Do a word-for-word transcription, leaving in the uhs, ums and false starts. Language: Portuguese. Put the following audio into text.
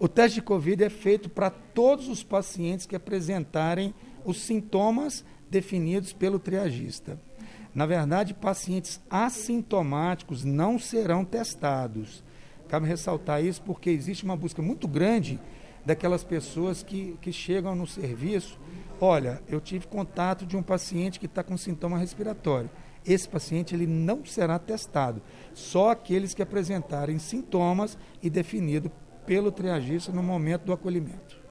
O teste de Covid é feito para todos os pacientes que apresentarem os sintomas definidos pelo triagista. Na verdade, pacientes assintomáticos não serão testados. Cabe ressaltar isso porque existe uma busca muito grande daquelas pessoas que, que chegam no serviço. Olha, eu tive contato de um paciente que está com sintoma respiratório. Esse paciente ele não será testado. Só aqueles que apresentarem sintomas e definido pelo triagista no momento do acolhimento.